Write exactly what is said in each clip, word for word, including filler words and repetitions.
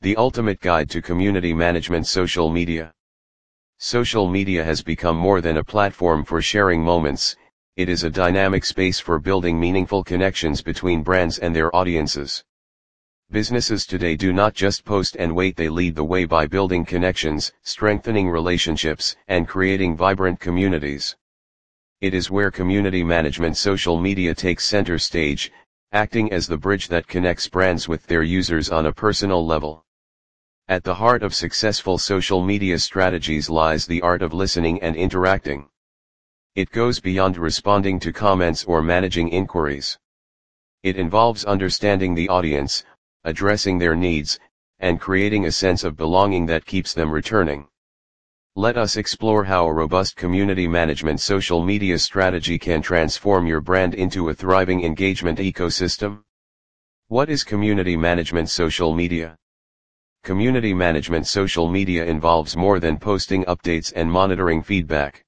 The ultimate guide to community management. Social media. Social media has become more than a platform for sharing moments, it is a dynamic space for building meaningful connections between brands and their audiences. Businesses today do not just post and wait, they lead the way by building connections, strengthening relationships, and creating vibrant communities. It is where community management. Social media takes center stage, acting as the bridge that connects brands with their users on a personal level. At the heart of successful social media strategies lies the art of listening and interacting. It goes beyond responding to comments or managing inquiries. It involves understanding the audience, addressing their needs, and creating a sense of belonging that keeps them returning. Let us explore how a robust community management social media strategy can transform your brand into a thriving engagement ecosystem. What is community management social media? Community management social media involves more than posting updates and monitoring feedback.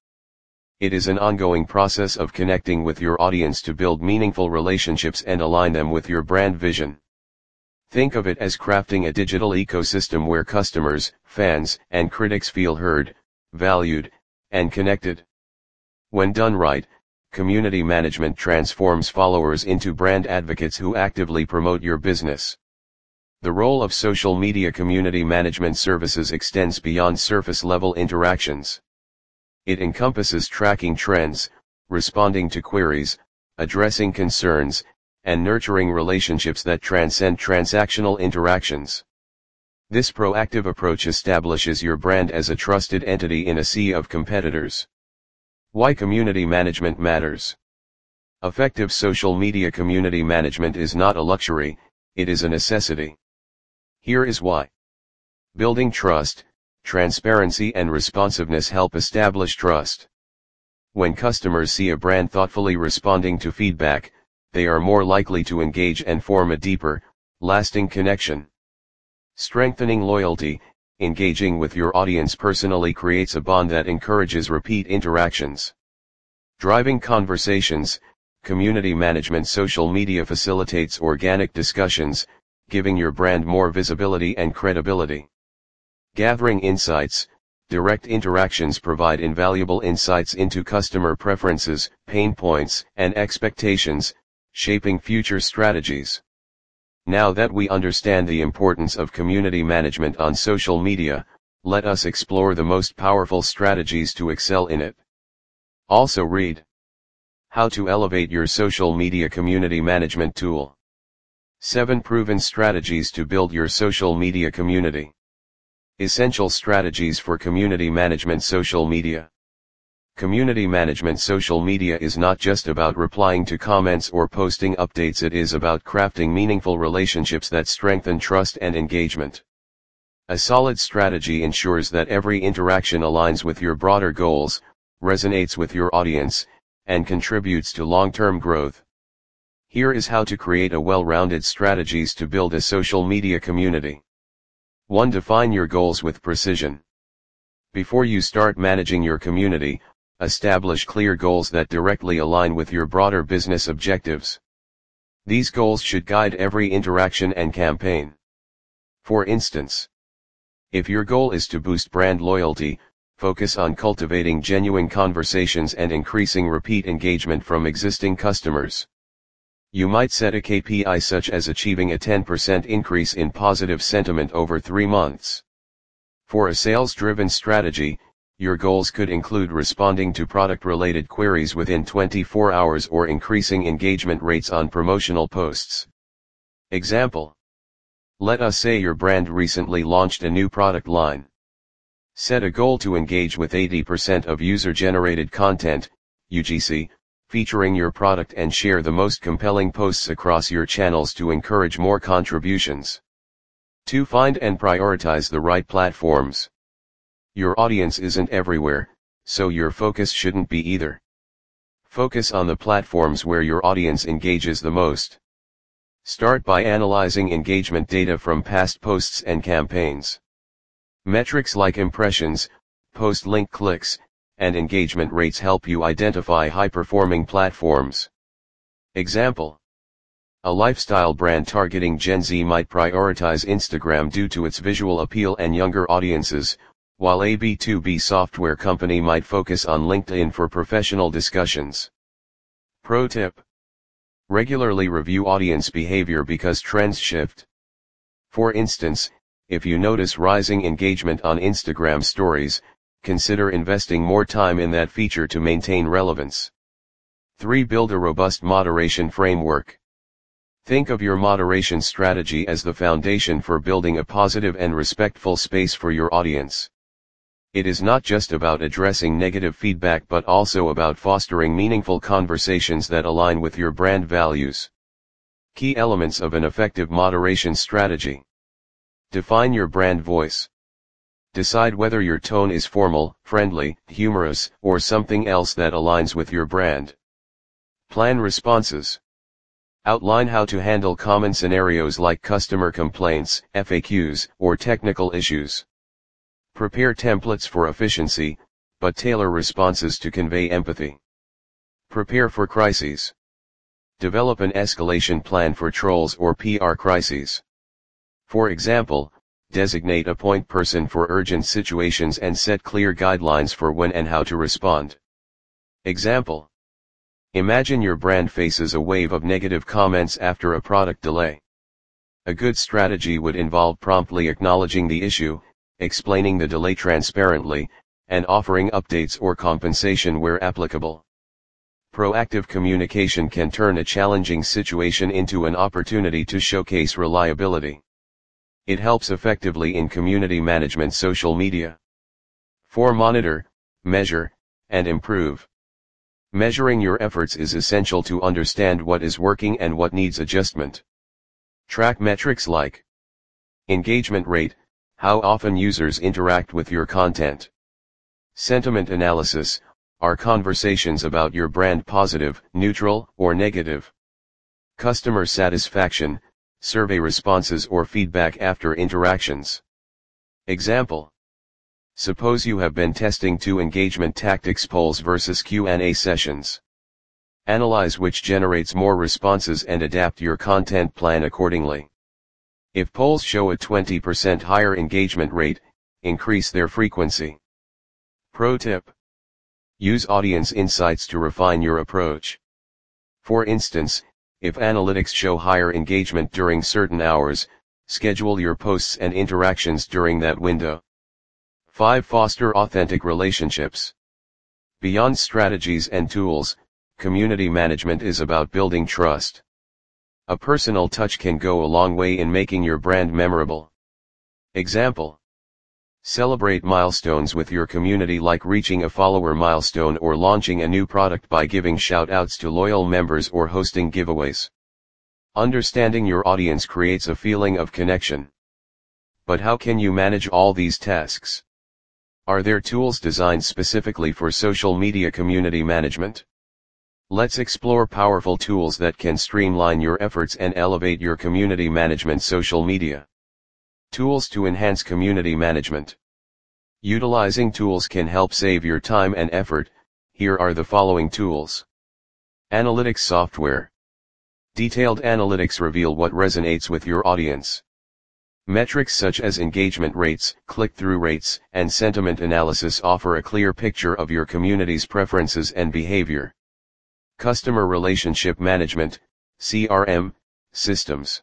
It is an ongoing process of connecting with your audience to build meaningful relationships and align them with your brand vision. Think of it as crafting a digital ecosystem where customers, fans, and critics feel heard, valued, and connected. When done right, community management transforms followers into brand advocates who actively promote your business. The role of social media community management services extends beyond surface-level interactions. It encompasses tracking trends, responding to queries, addressing concerns, and nurturing relationships that transcend transactional interactions. This proactive approach establishes your brand as a trusted entity in a sea of competitors. Why community management matters. Effective social media community management is not a luxury, it is a necessity. Here is why. Building trust, transparency and responsiveness help establish trust. When customers see a brand thoughtfully responding to feedback, they are more likely to engage and form a deeper, lasting connection. Strengthening loyalty, engaging with your audience personally creates a bond that encourages repeat interactions. Driving conversations, community management social media facilitates organic discussions, giving your brand more visibility and credibility. Gathering insights, direct interactions provide invaluable insights into customer preferences, pain points, and expectations, shaping future strategies. Now that we understand the importance of community management on social media, let us explore the most powerful strategies to excel in it. Also read How to Elevate Your Social Media Community Management Tool. seven Proven Strategies to Build Your Social Media Community. Essential Strategies for Community Management Social Media. Community management social media is not just about replying to comments or posting updates, it is about crafting meaningful relationships that strengthen trust and engagement. A solid strategy ensures that every interaction aligns with your broader goals, resonates with your audience, and contributes to long-term growth. Here is how to create a well-rounded strategies to build a social media community. one Define your goals with precision. Before you start managing your community, establish clear goals that directly align with your broader business objectives. These goals should guide every interaction and campaign. For instance, if your goal is to boost brand loyalty, focus on cultivating genuine conversations and increasing repeat engagement from existing customers. You might set a K P I such as achieving a ten percent increase in positive sentiment over three months. For a sales-driven strategy, your goals could include responding to product-related queries within twenty-four hours or increasing engagement rates on promotional posts. Example. Let us say your brand recently launched a new product line. Set a goal to engage with eighty percent of user-generated content, U G C, featuring your product and share the most compelling posts across your channels to encourage more contributions. two Find and prioritize the right platforms. Your audience isn't everywhere, so your focus shouldn't be either. Focus on the platforms where your audience engages the most. Start by analyzing engagement data from past posts and campaigns. Metrics like impressions, post link clicks, and engagement rates help you identify high-performing platforms. Example. A lifestyle brand targeting Gen Z might prioritize Instagram due to its visual appeal and younger audiences, while a B two B software company might focus on LinkedIn for professional discussions. Pro tip: regularly review audience behavior because trends shift. For instance, if you notice rising engagement on Instagram stories, consider investing more time in that feature to maintain relevance. three Build a robust moderation framework. Think of your moderation strategy as the foundation for building a positive and respectful space for your audience. It is not just about addressing negative feedback but also about fostering meaningful conversations that align with your brand values. Key elements of an effective moderation strategy. Define your brand voice. Decide whether your tone is formal, friendly, humorous, or something else that aligns with your brand. Plan responses. Outline how to handle common scenarios like customer complaints, F A Qs, or technical issues. Prepare templates for efficiency, but tailor responses to convey empathy. Prepare for crises. Develop an escalation plan for trolls or P R crises. For example, designate a point person for urgent situations and set clear guidelines for when and how to respond. Example: imagine your brand faces a wave of negative comments after a product delay. A good strategy would involve promptly acknowledging the issue, explaining the delay transparently, and offering updates or compensation where applicable. Proactive communication can turn a challenging situation into an opportunity to showcase reliability. It helps effectively in community management social media. four Monitor, measure, and improve. Measuring your efforts is essential to understand what is working and what needs adjustment. Track metrics like engagement rate, how often users interact with your content. Sentiment analysis, are conversations about your brand positive, neutral, or negative? Customer satisfaction, survey responses or feedback after interactions. Example: suppose you have been testing two engagement tactics polls versus Q and A sessions. Analyze which generates more responses and adapt your content plan accordingly. If polls show a twenty percent higher engagement rate, increase their frequency. Pro tip: use audience insights to refine your approach. For instance, if analytics show higher engagement during certain hours, schedule your posts and interactions during that window. five Foster authentic relationships. Beyond strategies and tools, community management is about building trust. A personal touch can go a long way in making your brand memorable. Example: celebrate milestones with your community like reaching a follower milestone or launching a new product by giving shout-outs to loyal members or hosting giveaways. Understanding your audience creates a feeling of connection. But how can you manage all these tasks? Are there tools designed specifically for social media community management? Let's explore powerful tools that can streamline your efforts and elevate your community management social media. Tools to enhance community management. Utilizing tools can help save your time and effort. Here are the following tools. Analytics software. Detailed analytics reveal what resonates with your audience. Metrics such as engagement rates, click-through rates, and sentiment analysis offer a clear picture of your community's preferences and behavior. Customer Relationship Management, C R M, systems.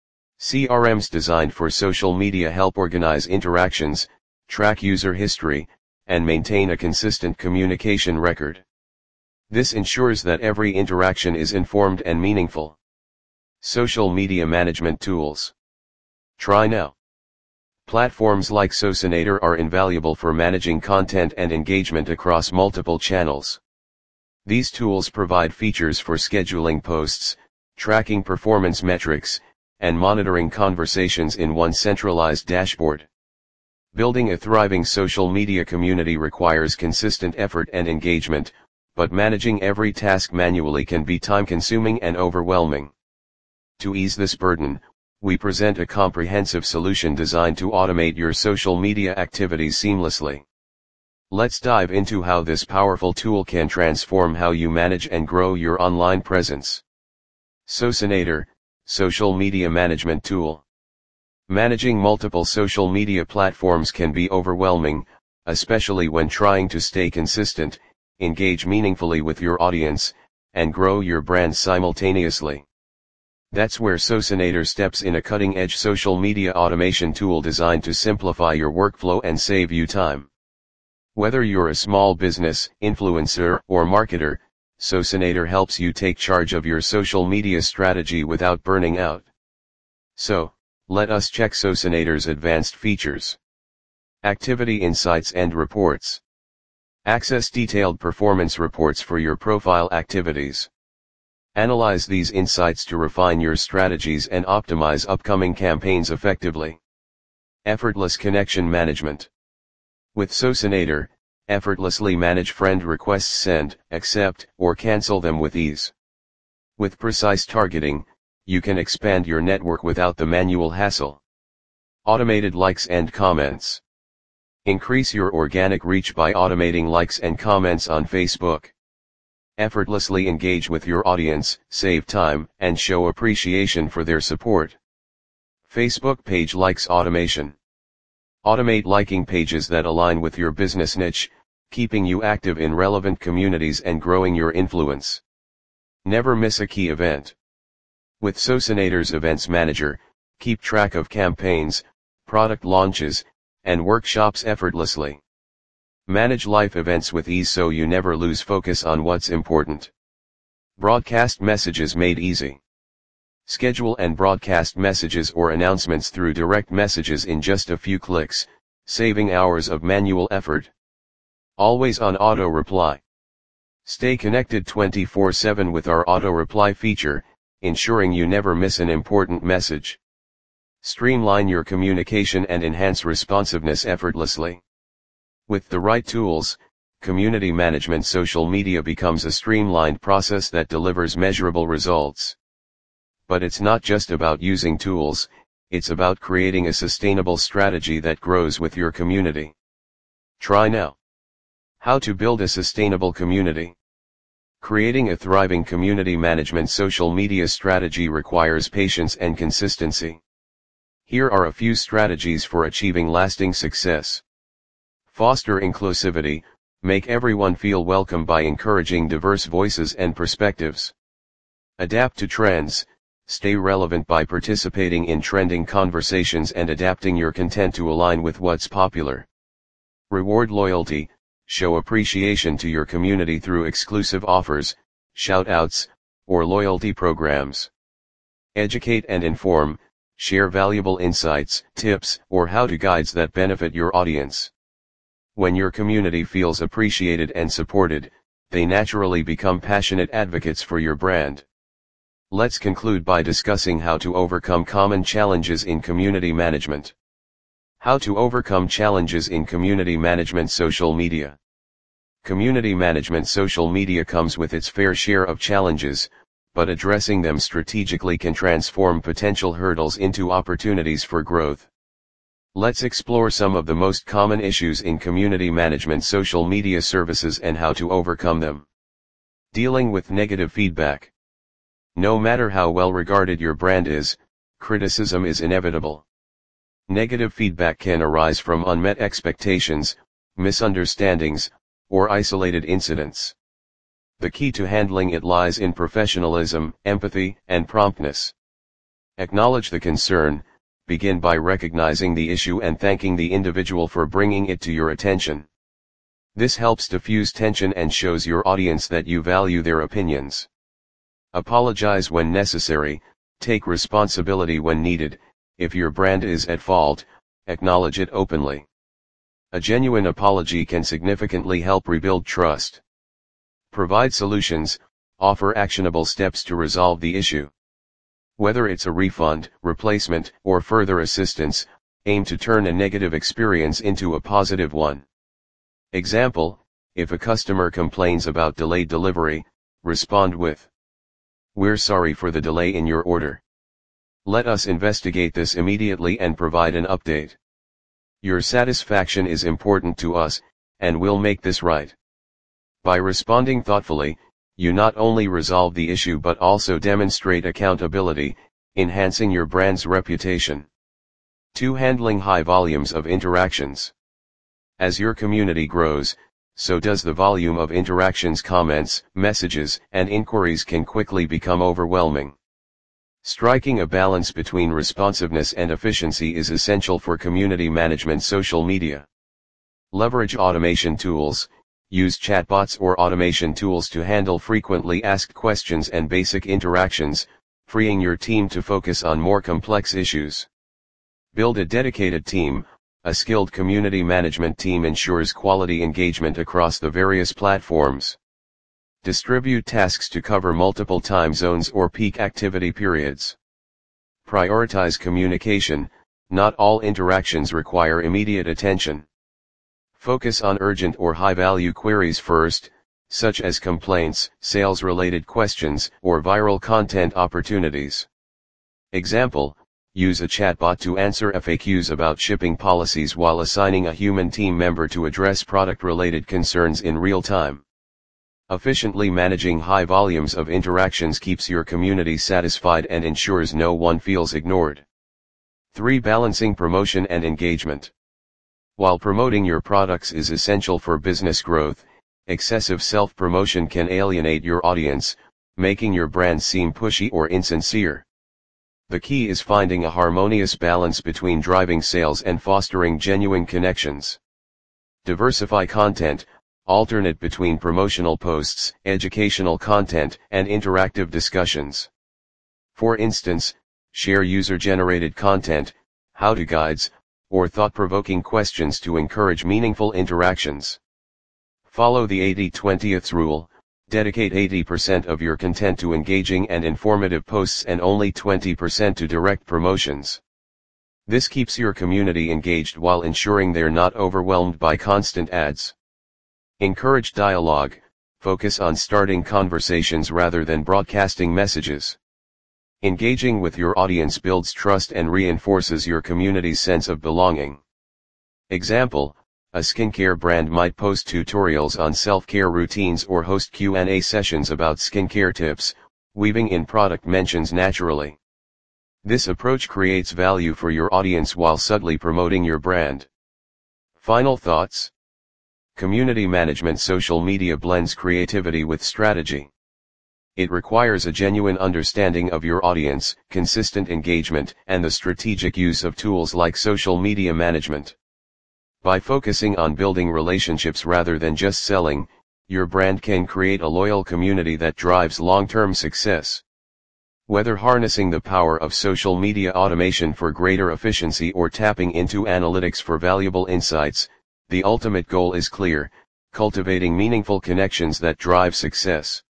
C R Ms designed for social media help organize interactions, track user history, and maintain a consistent communication record. This ensures that every interaction is informed and meaningful. Social media management tools. Try now. Platforms like Socinator are invaluable for managing content and engagement across multiple channels. These tools provide features for scheduling posts, tracking performance metrics, and monitoring conversations in one centralized dashboard. Building a thriving social media community requires consistent effort and engagement, but managing every task manually can be time-consuming and overwhelming. To ease this burden, we present a comprehensive solution designed to automate your social media activities seamlessly. Let's dive into how this powerful tool can transform how you manage and grow your online presence. Socinator, Social Media Management Tool. Managing multiple social media platforms can be overwhelming, especially when trying to stay consistent, engage meaningfully with your audience, and grow your brand simultaneously. That's where Socinator steps in, a cutting-edge social media automation tool designed to simplify your workflow and save you time. Whether you're a small business, influencer, or marketer, Socinator helps you take charge of your social media strategy without burning out. So, let us check Socinator's advanced features. Activity insights and reports. Access detailed performance reports for your profile activities. Analyze these insights to refine your strategies and optimize upcoming campaigns effectively. Effortless connection management. With Socinator, effortlessly manage friend requests, send, accept, or cancel them with ease. With precise targeting, you can expand your network without the manual hassle. Automated likes and comments. Increase your organic reach by automating likes and comments on Facebook. Effortlessly engage with your audience, save time, and show appreciation for their support. Facebook page likes automation. Automate liking pages that align with your business niche, keeping you active in relevant communities and growing your influence. Never miss a key event. With Socinator's Events Manager, keep track of campaigns, product launches, and workshops effortlessly. Manage life events with ease so you never lose focus on what's important. Broadcast messages made easy. Schedule and broadcast messages or announcements through direct messages in just a few clicks, saving hours of manual effort. Always on auto reply. Stay connected twenty-four seven with our auto reply feature, ensuring you never miss an important message. Streamline your communication and enhance responsiveness effortlessly. With the right tools, community management social media becomes a streamlined process that delivers measurable results. But it's not just about using tools, it's about creating a sustainable strategy that grows with your community. Try now. How to build a sustainable community. Creating a thriving community management social media strategy requires patience and consistency. Here are a few strategies for achieving lasting success. Foster inclusivity, make everyone feel welcome by encouraging diverse voices and perspectives. Adapt to trends, stay relevant by participating in trending conversations and adapting your content to align with what's popular. Reward loyalty, show appreciation to your community through exclusive offers, shout-outs, or loyalty programs. Educate and inform, share valuable insights, tips, or how-to guides that benefit your audience. When your community feels appreciated and supported, they naturally become passionate advocates for your brand. Let's conclude by discussing how to overcome common challenges in community management. How to overcome challenges in community management social media. Community management social media comes with its fair share of challenges, but addressing them strategically can transform potential hurdles into opportunities for growth. Let's explore some of the most common issues in community management social media services and how to overcome them. Dealing with negative feedback. No matter how well regarded your brand is, criticism is inevitable. Negative feedback can arise from unmet expectations, misunderstandings, or isolated incidents. The key to handling it lies in professionalism, empathy, and promptness. Acknowledge the concern, begin by recognizing the issue and thanking the individual for bringing it to your attention. This helps diffuse tension and shows your audience that you value their opinions. Apologize when necessary, take responsibility when needed. If your brand is at fault, acknowledge it openly. A genuine apology can significantly help rebuild trust. Provide solutions, offer actionable steps to resolve the issue. Whether it's a refund, replacement, or further assistance, aim to turn a negative experience into a positive one. Example, if a customer complains about delayed delivery, respond with, "We're sorry for the delay in your order. Let us investigate this immediately and provide an update. Your satisfaction is important to us, and we'll make this right." By responding thoughtfully, you not only resolve the issue but also demonstrate accountability, Enhancing your brand's reputation. two. Handling high volumes of interactions. As your community grows, so does the volume of interactions. Comments, messages, and inquiries can quickly become overwhelming. Striking a balance between responsiveness and efficiency is essential for community management. Social media. Leverage automation tools. Use chatbots or automation tools to handle frequently asked questions and basic interactions, freeing your team to focus on more complex issues. Build a dedicated team. A skilled community management team ensures quality engagement across the various platforms. Distribute tasks to cover multiple time zones or peak activity periods. Prioritize communication. Not all interactions require immediate attention. Focus on urgent or high-value queries first, such as complaints, sales-related questions, or viral content opportunities. Example: use a chatbot to answer F A Qs about shipping policies while assigning a human team member to address product-related concerns in real time. Efficiently managing high volumes of interactions keeps your community satisfied and ensures no one feels ignored. three. Balancing promotion and engagement. While promoting your products is essential for business growth, excessive self-promotion can alienate your audience, making your brand seem pushy or insincere. The key is finding a harmonious balance between driving sales and fostering genuine connections. Diversify content. Alternate between promotional posts, educational content, and interactive discussions. For instance, share user-generated content, how-to guides, or thought-provoking questions to encourage meaningful interactions. Follow the eighty twenty rule. Dedicate eighty percent of your content to engaging and informative posts and only twenty percent to direct promotions. This keeps your community engaged while ensuring they're not overwhelmed by constant ads. Encourage dialogue. Focus on starting conversations rather than broadcasting messages. Engaging with your audience builds trust and reinforces your community's sense of belonging. Example: a skincare brand might post tutorials on self-care routines or host Q and A sessions about skincare tips, weaving in product mentions naturally. This approach creates value for your audience while subtly promoting your brand. Final thoughts. Community management. Social media blends creativity with strategy. It requires a genuine understanding of your audience, consistent engagement, and the strategic use of tools like social media management. By focusing on building relationships rather than just selling, your brand can create a loyal community that drives long-term success. Whether harnessing the power of social media automation for greater efficiency or tapping into analytics for valuable insights, the ultimate goal is clear: cultivating meaningful connections that drive success.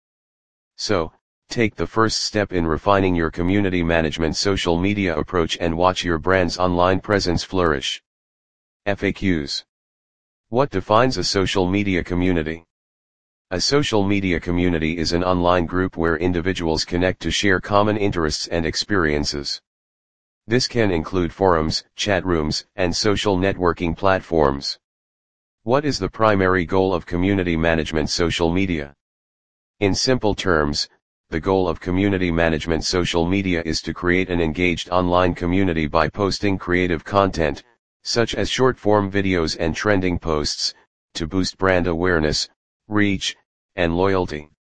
So, take the first step in refining your community management social media approach and watch your brand's online presence flourish. F A Qs. What defines a social media community? A social media community is an online group where individuals connect to share common interests and experiences. This can include forums, chat rooms, and social networking platforms. What is the primary goal of community management social media? In simple terms, the goal of community management social media is to create an engaged online community by posting creative content, such as short-form videos and trending posts, to boost brand awareness, reach, and loyalty.